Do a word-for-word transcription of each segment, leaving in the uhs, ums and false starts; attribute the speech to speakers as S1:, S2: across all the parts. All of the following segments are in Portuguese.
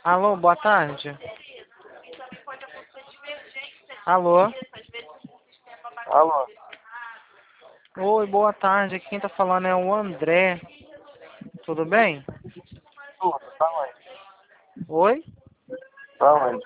S1: Alô, boa tarde. Alô?
S2: Alô?
S1: Oi, boa tarde. Aqui quem tá falando é o André. Tudo bem?
S2: Tudo, tá onde?
S1: Oi?
S2: Tá onde?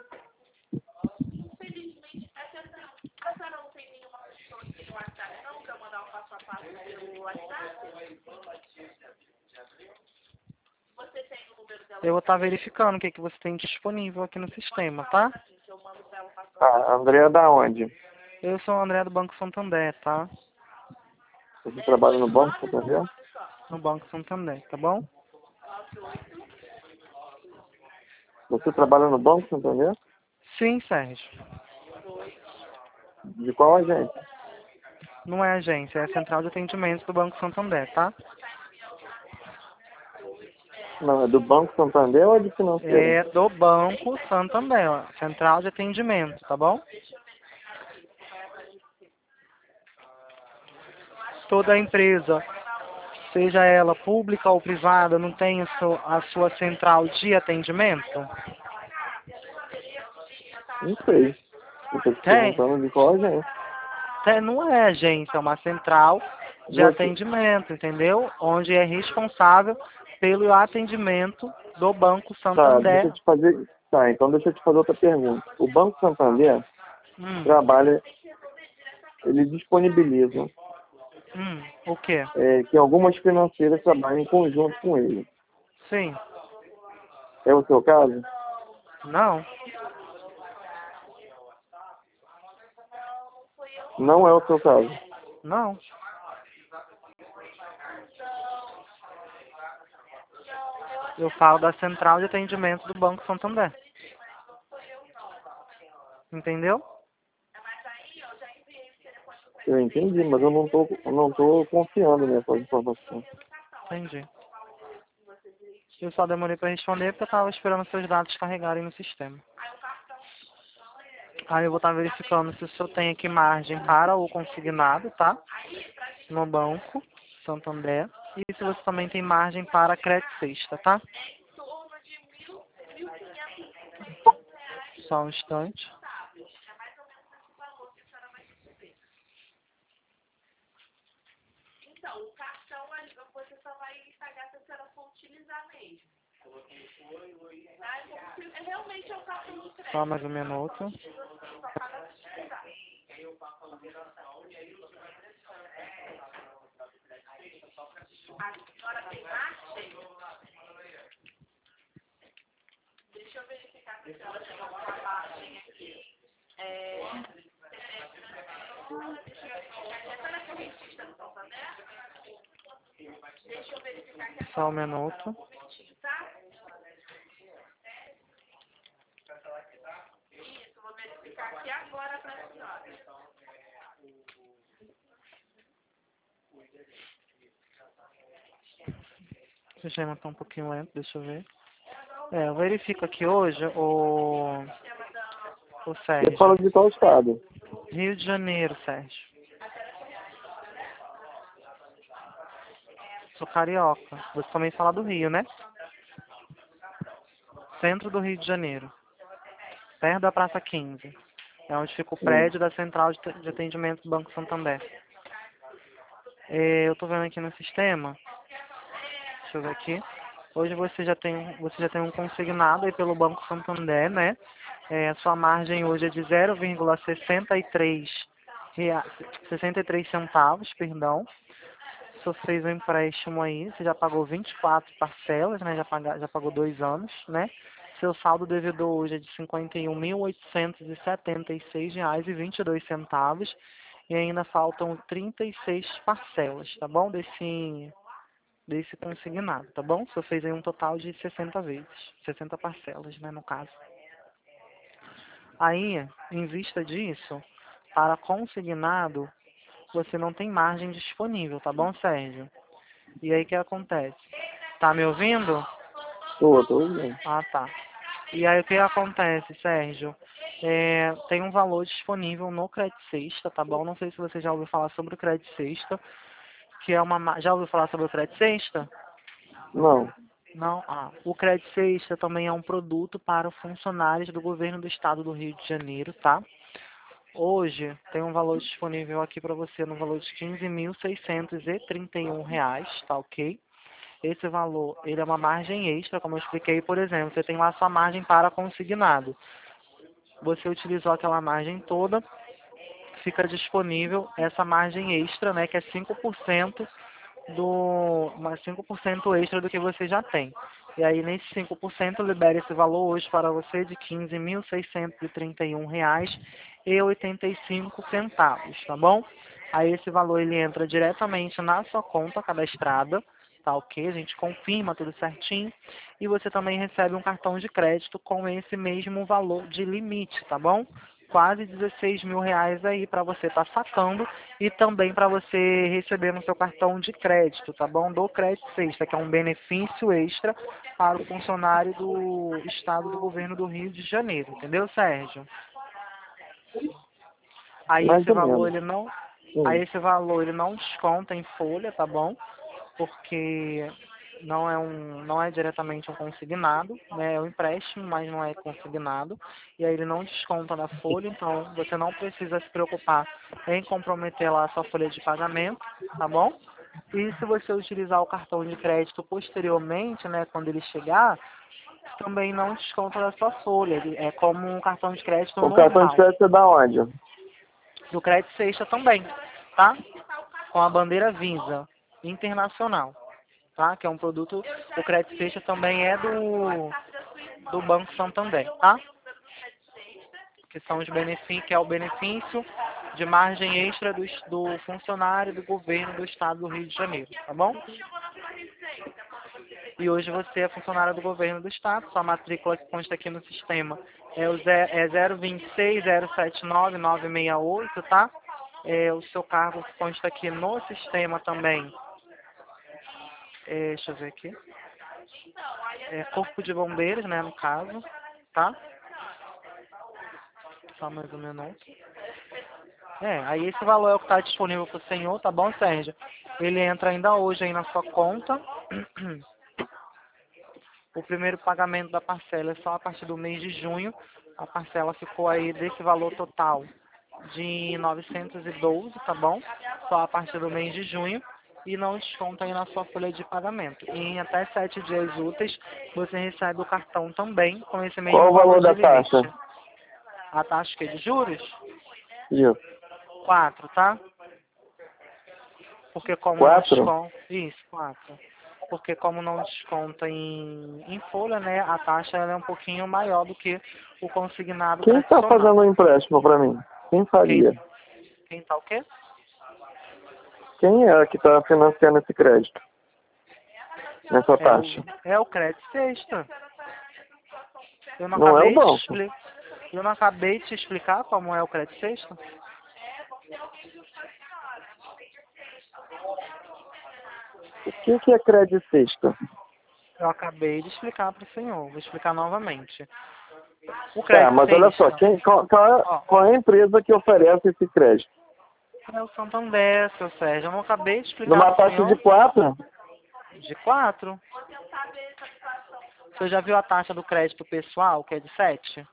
S1: Eu vou estar verificando o que, que você tem disponível aqui no sistema, tá?
S2: Tá, André da onde?
S1: Eu sou o André do Banco Santander, tá?
S2: Você trabalha no banco, tá vendo?
S1: No Banco Santander, tá bom?
S2: Você trabalha no banco, tá entendendo?
S1: Sim, Sérgio.
S2: De qual agência?
S1: Não é agência, é a central de atendimento do Banco Santander, tá?
S2: Não, é do Banco Santander ou é de financeira?
S1: É do Banco Santander, ó, central de atendimento, tá bom? Toda empresa, seja ela pública ou privada, não tem a sua, a sua central de atendimento?
S2: Não sei. Eu tô te
S1: Tem.
S2: perguntando de qual agência.
S1: Tem. Não é agência, é uma central de
S2: Você...
S1: atendimento, entendeu? Onde é responsável pelo atendimento do Banco
S2: Tá, deixa
S1: Santander.
S2: eu te fazer... Tá, então deixa eu te fazer outra pergunta. O Banco Santander
S1: Hum,
S2: trabalha... Ele disponibiliza
S1: hum, o quê?
S2: é, que algumas financeiras trabalhem em conjunto com ele.
S1: Sim.
S2: É o seu caso?
S1: Não.
S2: Não é o seu caso.
S1: Não. Eu falo da central de atendimento do Banco Santander. Entendeu?
S2: Eu entendi, mas eu não tô, eu não tô confiando nessas informações.
S1: Entendi. Eu só demorei para responder porque eu estava esperando seus dados carregarem no sistema. Aí eu vou estar verificando se o senhor tem aqui margem para o consignado, tá? No Banco Santander. E se você também tem margem para crédito sexta, tá? Só um instante. Só mais um minuto. Só um minuto. O sistema está um pouquinho lento, deixa eu ver. É, eu verifico aqui hoje o, o
S2: Você fala
S1: Sérgio.
S2: de qual estado?
S1: Rio de Janeiro, Sérgio. Sou carioca. Você também fala do Rio, né? Centro do Rio de Janeiro. Perto da Praça quinze. É onde fica o
S2: Sim.
S1: prédio da Central de de Atendimento do Banco Santander. É, eu tô vendo aqui no sistema. Deixa eu ver aqui. Hoje você já tem, você já tem um consignado aí pelo Banco Santander, né? É, a sua margem hoje é de zero vírgula sessenta e três rea- sessenta e três centavos, perdão. O senhor fez um empréstimo aí, você já pagou vinte e quatro parcelas, né? Já, paga, já pagou dois anos, né? Seu saldo devedor hoje é de cinquenta e um mil oitocentos e setenta e seis reais e vinte e dois centavos. E ainda faltam trinta e seis parcelas, tá bom? Desse, desse consignado, tá bom? O senhor fez aí um total de sessenta vezes, sessenta parcelas, né, no caso. Aí, em vista disso, para consignado, você não tem margem disponível, tá bom, Sérgio? E aí, o que acontece? Tá me ouvindo?
S2: Tô, tô ouvindo.
S1: Ah, tá. E aí, o que acontece, Sérgio? É, tem um valor disponível no Crédito Sexta, tá bom? Não sei se você já ouviu falar sobre o Crédito Sexta, que é uma... ma- Já ouviu falar sobre o Crédito Sexta?
S2: Não.
S1: Não, ah, o Crédito Extra também é um produto para funcionários do governo do estado do Rio de Janeiro, tá? Hoje tem um valor disponível aqui para você no valor de quinze mil seiscentos e trinta e um reais, tá ok? Esse valor, ele é uma margem extra, como eu expliquei, por exemplo, você tem lá sua margem para consignado. Você utilizou aquela margem toda, fica disponível essa margem extra, né, que é cinco por cento do, mais cinco por cento extra do que você já tem. E aí, nesses cinco por cento, libera esse valor hoje para você de quinze mil seiscentos e trinta e um reais e oitenta e cinco centavos, tá bom? Aí esse valor ele entra diretamente na sua conta cadastrada, tá ok? A gente confirma tudo certinho e você também recebe um cartão de crédito com esse mesmo valor de limite, tá bom? Quase dezesseis mil reais aí para você estar sacando e também para você receber no seu cartão de crédito, tá bom? Do Crédito Extra, que é um benefício extra para o funcionário do estado do governo do Rio de Janeiro, entendeu, Sérgio? Aí
S2: Mais
S1: esse
S2: ou
S1: valor
S2: menos.
S1: ele não, aí
S2: Sim.
S1: esse valor ele não desconta em folha, tá bom? Porque não é um, não é diretamente um consignado, né? É um empréstimo, mas não é consignado. E aí ele não desconta da folha, então você não precisa se preocupar em comprometer lá a sua folha de pagamento, tá bom? E se você utilizar o cartão de crédito posteriormente, né, quando ele chegar, também não desconta da sua folha. Ele é como um cartão de crédito
S2: O cartão de
S1: normal.
S2: crédito é da onde?
S1: Do Crédito Sexta também, tá? Com a bandeira Visa Internacional, tá? Que é um produto, o Crédito Sexta também é do, do Banco Santander, tá? Que são os benefícios, que é o benefício de margem extra do, do funcionário do governo do estado do Rio de Janeiro, tá bom? E hoje você é funcionário do governo do estado, sua matrícula que consta aqui no sistema é o ze- é zero vinte e seis zero sete nove nove seis oito, tá? É, o seu cargo que consta aqui no sistema também, é, deixa eu ver aqui, é Corpo de Bombeiros, né, no caso, tá? Só mais um minuto. É, aí esse valor é o que está disponível para o senhor, tá bom, Sérgio? Ele entra ainda hoje aí na sua conta. O primeiro pagamento da parcela é só a partir do mês de junho. A parcela ficou aí desse valor total de novecentos e doze, tá bom? Só a partir do mês de junho. E não desconta aí na sua folha de pagamento. E em até sete dias úteis, você recebe o cartão também com esse
S2: Qual
S1: mesmo
S2: o
S1: valor
S2: valor
S1: de
S2: da taxa?
S1: limite. A taxa que é de juros?
S2: Isso.
S1: Quatro, tá? Porque como não
S2: Quatro?
S1: desconta... Isso, quatro. Porque como não desconta em, em folha, né, a taxa ela é um pouquinho maior do que o consignado
S2: Quem está
S1: tradicional.
S2: fazendo o empréstimo para mim? Quem
S1: Quem,
S2: faria?
S1: quem tá o quê?
S2: Quem é que está financiando esse crédito? Nessa
S1: É o,
S2: taxa?
S1: é o crédito sexta. Eu não
S2: Não é o
S1: acabei de
S2: banco.
S1: explicar. Eu não acabei de te explicar como é o crédito sexta?
S2: O que, que é crédito sexta?
S1: Eu acabei de explicar para o senhor. Vou explicar novamente. O
S2: Tá,
S1: crédito
S2: mas olha só,
S1: sexta,
S2: quem, qual, qual é,
S1: ó,
S2: qual é a empresa que oferece esse crédito?
S1: é o Santander, seu Sérgio. Eu não acabei de explicar
S2: Numa
S1: para o
S2: taxa de
S1: senhor
S2: quatro?
S1: de quatro. Você já viu a taxa do crédito pessoal, que é de sete?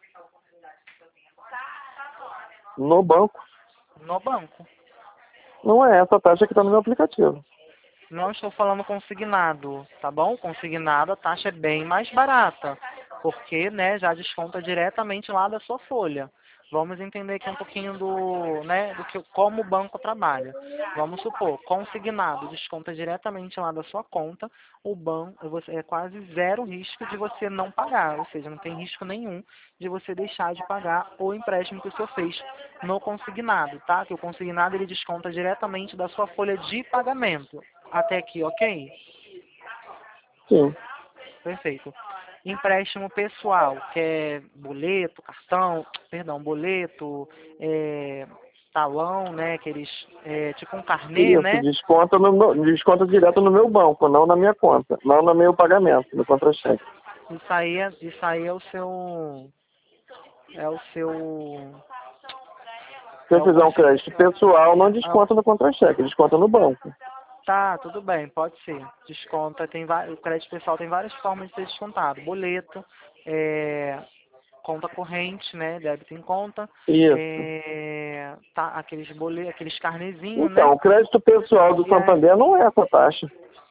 S2: No banco.
S1: No banco.
S2: Não é essa taxa que está no meu aplicativo.
S1: Não estou falando consignado, tá bom? Consignado a taxa é bem mais barata, porque, né, já desconta diretamente lá da sua folha. Vamos entender aqui um pouquinho do, né, do que como o banco trabalha. Vamos supor, consignado desconta diretamente lá da sua conta, o banco você é quase zero risco de você não pagar, ou seja, não tem risco nenhum de você deixar de pagar o empréstimo que o senhor fez no consignado, tá? Que o consignado ele desconta diretamente da sua folha de pagamento. Até aqui, ok?
S2: Sim.
S1: Perfeito. Empréstimo pessoal, que é boleto, cartão, perdão, boleto, é, talão, né? Aqueles, é, tipo um carnê,
S2: Isso,
S1: né?
S2: desconta, no meu, desconta direto no meu banco, não na minha conta, não no meu pagamento, no contra-cheque.
S1: Isso aí, é, isso aí é o seu, é o seu,
S2: Se
S1: é
S2: eu
S1: o
S2: fizer um
S1: consi-
S2: crédito pessoal, não
S1: ah,
S2: desconta no contra-cheque, desconta no banco.
S1: Tá, tudo bem, pode ser. Desconta, tem va- o crédito pessoal tem várias formas de ser descontado. Boleto, é, conta corrente, né? Débito em conta,
S2: Isso.
S1: é, tá, aqueles boletos, aqueles carnezinhos,
S2: Então,
S1: né?
S2: o crédito pessoal do
S1: E aí,
S2: Santander não é essa taxa.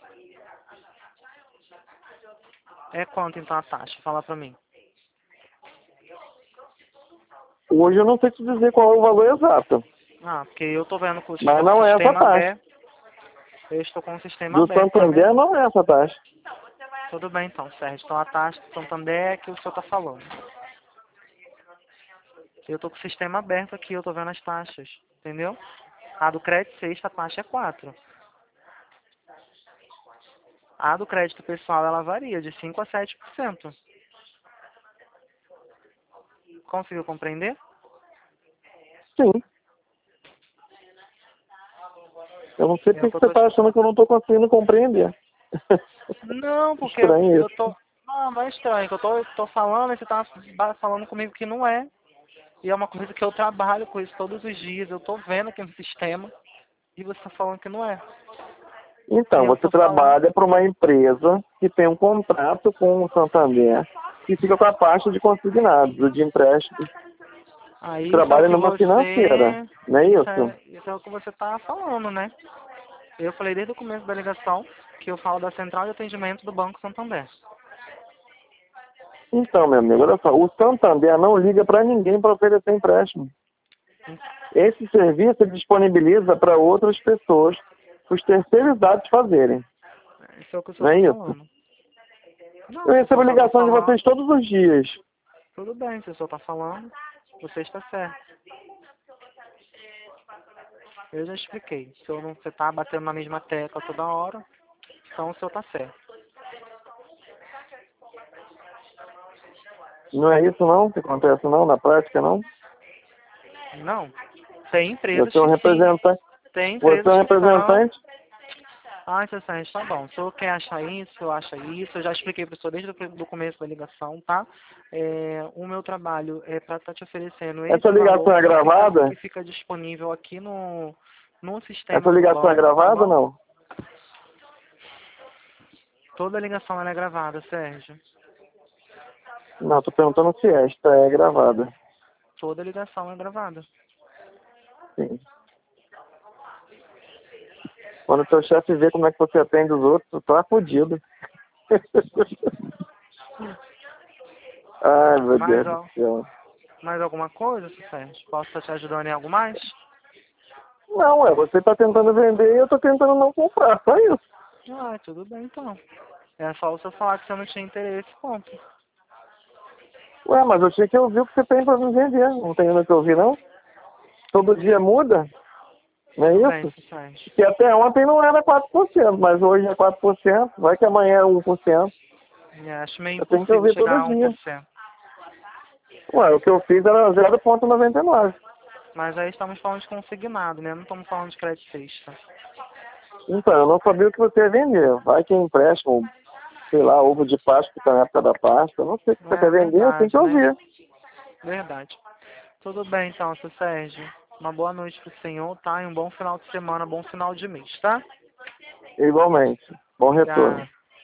S1: é quanto então a taxa? Fala pra mim.
S2: Hoje eu não sei te dizer qual é o valor exato,
S1: Ah, porque eu tô vendo com o
S2: mas não é essa
S1: sistema
S2: taxa.
S1: aberto. Eu estou com o sistema
S2: Do
S1: aberto, tá
S2: Santander
S1: vendo?
S2: não é essa taxa.
S1: Tudo bem então, Sérgio. Então a taxa do Santander é que o senhor tá falando. Eu tô com o sistema aberto aqui, eu tô vendo as taxas, entendeu? A do crédito sexta, a taxa é quatro. A do crédito pessoal, ela varia de cinco a sete por cento. Conseguiu compreender?
S2: Sim. Eu não sei
S1: É o
S2: porque
S1: que
S2: que
S1: eu
S2: você
S1: tô...
S2: está achando que eu não estou conseguindo compreender.
S1: Não, porque
S2: Estranho
S1: eu
S2: isso.
S1: tô... Não, não é estranho, que eu tô, tô falando e você tá ba- falando comigo que não é. E é uma coisa que eu trabalho com isso todos os dias. Eu tô vendo aqui no sistema e você tá falando que não é. E
S2: Então,
S1: eu
S2: você
S1: tô falando...
S2: trabalha para uma empresa que tem um contrato com o Santander e fica com a parte de consignados, ou de empréstimo.
S1: Aí isso é o
S2: Trabalha
S1: que
S2: numa financeira,
S1: você...
S2: não é
S1: Isso
S2: isso?
S1: é, isso é o que você tá falando, né? Eu falei desde o começo da ligação que eu falo da central de atendimento do Banco Santander.
S2: Então, meu amigo, olha só, o Santander não liga para ninguém para oferecer empréstimo. Esse serviço ele disponibiliza para outras pessoas, os terceirizados fazerem,
S1: Isso é o que o senhor
S2: não é
S1: está
S2: isso?
S1: falando. Não,
S2: Eu
S1: se o
S2: recebo
S1: senhor só está
S2: ligação de vocês
S1: falando,
S2: todos os dias.
S1: tudo bem, se o senhor está falando, você está certo. Eu já expliquei. Se eu não, você está batendo na mesma tecla toda hora, então o senhor está certo.
S2: Não é isso não que acontece não, na prática não?
S1: Não. Tem empresas
S2: Você é um
S1: que sim.
S2: representante,
S1: Tem
S2: você é um
S1: empresas que são.
S2: representante,
S1: Ah, seu Sérgio, tá bom. O senhor quer achar isso, eu acho isso. Eu já expliquei para o senhor desde o do começo da ligação, tá? É, o meu trabalho é para estar te oferecendo
S2: essa
S1: esse
S2: ligação
S1: valor
S2: é
S1: que fica,
S2: gravada?
S1: que fica disponível aqui no, no
S2: Essa
S1: sistema do
S2: ligação é
S1: banco, tá
S2: gravada ou
S1: bom?
S2: não?
S1: Toda ligação ela é gravada, Sérgio.
S2: Não, tô perguntando se esta é gravada.
S1: Toda ligação é gravada.
S2: Sim. Quando o teu chefe vê como é que você atende os outros, tu tá fodido. Ai, meu
S1: Mais,
S2: Deus do
S1: ó,
S2: céu.
S1: mais alguma coisa, seu Sérgio? Posso estar te ajudando em algo mais?
S2: Não, é, você tá tentando vender e eu tô tentando não comprar, só isso.
S1: Ah, tudo bem então. É só o senhor falar que você não tinha interesse, ponto.
S2: Ué, mas eu tinha que ouvir o que você tem pra me vender. Não tem nada que ouvir, não? Todo dia muda, não é
S1: Tudo bem,
S2: isso?
S1: seu Sérgio.
S2: Que até ontem não era quatro por cento, mas hoje é quatro por cento, vai que amanhã é um por cento.
S1: É, acho meio
S2: Eu tenho que
S1: impossível
S2: ouvir
S1: chegar
S2: todo
S1: a um
S2: dia.
S1: por cento.
S2: Ué, o que eu fiz era zero vírgula noventa e nove.
S1: Mas aí estamos falando de consignado, né? Não estamos falando de crédito sexta.
S2: Então, eu não sabia o que você ia vender. Vai que é empréstimo, sei lá, ovo de Páscoa que tá na época da Páscoa. Eu não sei o que você
S1: É
S2: quer vender, eu tenho que
S1: verdade, né?
S2: ouvir.
S1: Verdade. Tudo bem então, seu Sérgio. Uma boa noite pro senhor, tá? E um bom final de semana, bom final de mês, tá?
S2: Igualmente. Bom retorno.
S1: Tá.